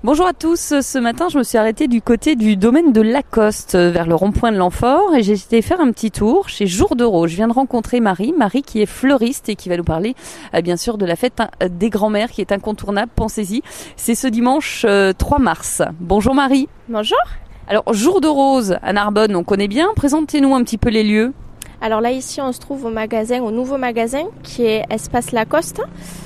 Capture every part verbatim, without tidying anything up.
Bonjour à tous, ce matin je me suis arrêtée du côté du domaine de Lacoste vers le rond-point de Lanfort et j'ai été faire un petit tour chez Jour de Rose. Je viens de rencontrer Marie, Marie qui est fleuriste et qui va nous parler euh, bien sûr de la fête des grands-mères qui est incontournable, pensez-y. C'est ce dimanche euh, trois mars. Bonjour Marie. Bonjour. Alors Jour de Rose à Narbonne, on connaît bien, présentez-nous un petit peu les lieux. Alors là ici on se trouve au magasin, au nouveau magasin qui est Espace Lacoste.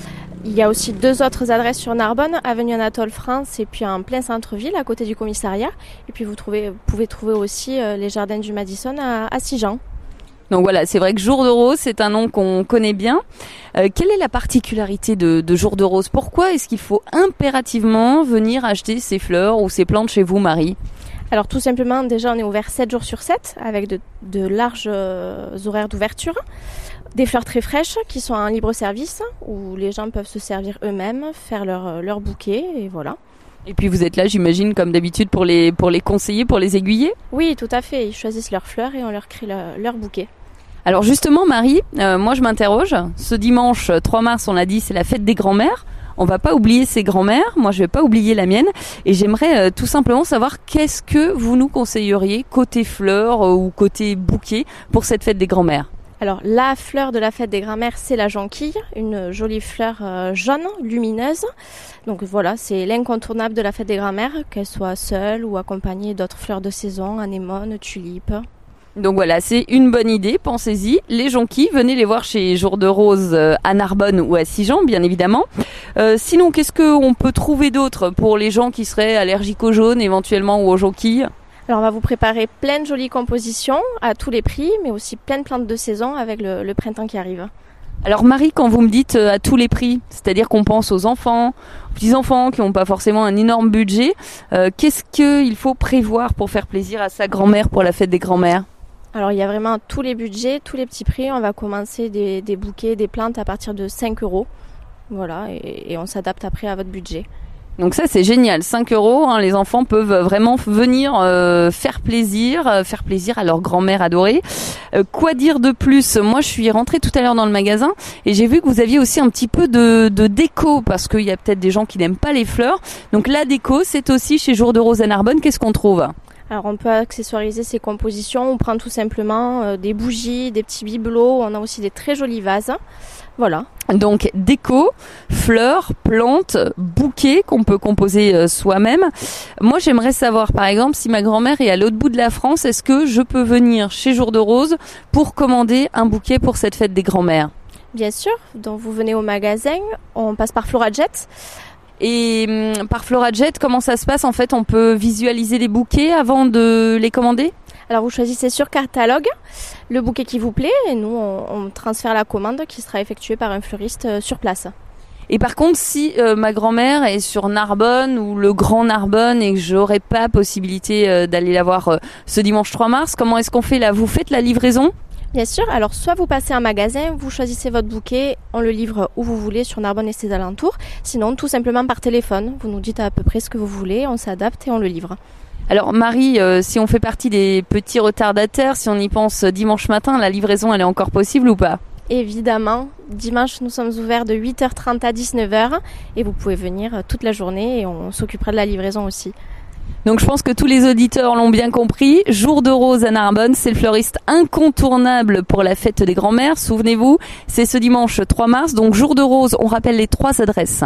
Il y a aussi deux autres adresses sur Narbonne, avenue Anatole France et puis en plein centre-ville à côté du commissariat. Et puis vous, trouvez, vous pouvez trouver aussi euh, les jardins du Madison à, à Sigean. Donc voilà, c'est vrai que Jour de Rose, c'est un nom qu'on connaît bien. Euh, quelle est la particularité de, de Jour de Rose ? Pourquoi est-ce qu'il faut impérativement venir acheter ces fleurs ou ces plantes chez vous, Marie ? Alors tout simplement, déjà on est ouvert sept jours sur sept avec de, de larges euh, horaires d'ouverture. Des fleurs très fraîches qui sont en libre service où les gens peuvent se servir eux-mêmes, faire leur, leur bouquet et voilà. Et puis vous êtes là, j'imagine, comme d'habitude pour les, pour les conseiller, pour les aiguiller ? Oui, tout à fait. Ils choisissent leurs fleurs et on leur crée leur, leur bouquet. Alors justement, Marie, euh, moi je m'interroge. Ce dimanche trois mars, on l'a dit, c'est la fête des grands-mères. On va pas oublier ses grands-mères. Moi, je vais pas oublier la mienne. Et j'aimerais euh, tout simplement savoir qu'est-ce que vous nous conseilleriez côté fleurs euh, ou côté bouquet pour cette fête des grands-mères ? Alors la fleur de la fête des grands-mères, c'est la jonquille, une jolie fleur euh, jaune, lumineuse. Donc voilà, c'est l'incontournable de la fête des grands-mères, qu'elle soit seule ou accompagnée d'autres fleurs de saison, anémones, tulipes. Donc voilà, c'est une bonne idée, pensez-y. Les jonquilles, venez les voir chez Jour de Rose euh, à Narbonne ou à Sigean, bien évidemment. Euh, sinon, qu'est-ce qu'on peut trouver d'autre pour les gens qui seraient allergiques aux jaunes éventuellement ou aux jonquilles ? Alors on va vous préparer plein de jolies compositions à tous les prix, mais aussi plein de plantes de saison avec le, le printemps qui arrive. Alors Marie, quand vous me dites euh, à tous les prix, c'est-à-dire qu'on pense aux enfants, aux petits-enfants qui n'ont pas forcément un énorme budget, euh, qu'est-ce qu'il faut prévoir pour faire plaisir à sa grand-mère pour la fête des grands-mères ? Alors il y a vraiment tous les budgets, tous les petits prix. On va commencer des, des bouquets, des plantes à partir de cinq euros. Voilà, et, et on s'adapte après à votre budget. Donc ça c'est génial, cinq euros, hein, les enfants peuvent vraiment venir euh, faire plaisir, euh, faire plaisir à leur grand-mère adorée. Euh, quoi dire de plus ? Moi je suis rentrée tout à l'heure dans le magasin et j'ai vu que vous aviez aussi un petit peu de, de déco parce qu'il y a peut-être des gens qui n'aiment pas les fleurs. Donc la déco c'est aussi chez Jour de Rose à Narbonne, qu'est-ce qu'on trouve ? Alors on peut accessoiriser ces compositions, on prend tout simplement euh, des bougies, des petits bibelots, on a aussi des très jolis vases. Voilà. Donc déco, fleurs, plantes, bouquets qu'on peut composer euh, soi-même. Moi j'aimerais savoir par exemple si ma grand-mère est à l'autre bout de la France, est-ce que je peux venir chez Jour de Rose pour commander un bouquet pour cette fête des grands-mères ? Bien sûr, donc vous venez au magasin, on passe par Florajet. Et hum, par Florajet, comment ça se passe ? En fait, on peut visualiser les bouquets avant de les commander ? Alors vous choisissez sur catalogue le bouquet qui vous plaît et nous on, on transfère la commande qui sera effectuée par un fleuriste euh, sur place. Et par contre, si euh, ma grand-mère est sur Narbonne ou le Grand Narbonne et que j'aurais pas possibilité euh, d'aller la voir euh, ce dimanche trois mars, comment est-ce qu'on fait là ? Vous faites la livraison ? Bien sûr, alors soit vous passez un magasin, vous choisissez votre bouquet, on le livre où vous voulez sur Narbonne et ses alentours, sinon tout simplement par téléphone, vous nous dites à peu près ce que vous voulez, on s'adapte et on le livre. Alors Marie, euh, si on fait partie des petits retardataires, si on y pense dimanche matin, la livraison elle est encore possible ou pas ? Évidemment, dimanche nous sommes ouverts de huit heures trente à dix-neuf heures et vous pouvez venir toute la journée et on s'occupera de la livraison aussi. Donc je pense que tous les auditeurs l'ont bien compris. Jour de Rose à Narbonne, c'est le fleuriste incontournable pour la fête des grands-mères. Souvenez-vous, c'est ce dimanche trois mars. Donc Jour de Rose, on rappelle les trois adresses.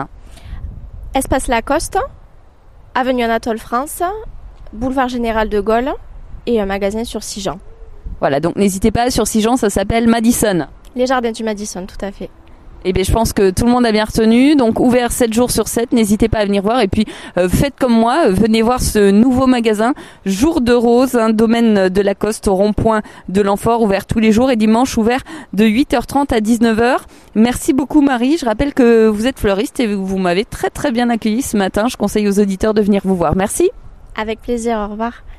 Espace Lacoste, avenue Anatole France, boulevard Général de Gaulle et un magasin sur Sigean. Voilà, donc n'hésitez pas, sur Sigean, ça s'appelle Madison. Les jardins du Madison, tout à fait. Eh bien, je pense que tout le monde a bien retenu. Donc, ouvert sept jours sur sept. N'hésitez pas à venir voir. Et puis, euh, faites comme moi. Venez voir ce nouveau magasin, Jour de Rose, un domaine de Lacoste au rond-point de Lanfort, ouvert tous les jours et dimanche ouvert de huit heures trente à dix-neuf heures. Merci beaucoup, Marie. Je rappelle que vous êtes fleuriste et vous m'avez très, très bien accueilli ce matin. Je conseille aux auditeurs de venir vous voir. Merci. Avec plaisir. Au revoir.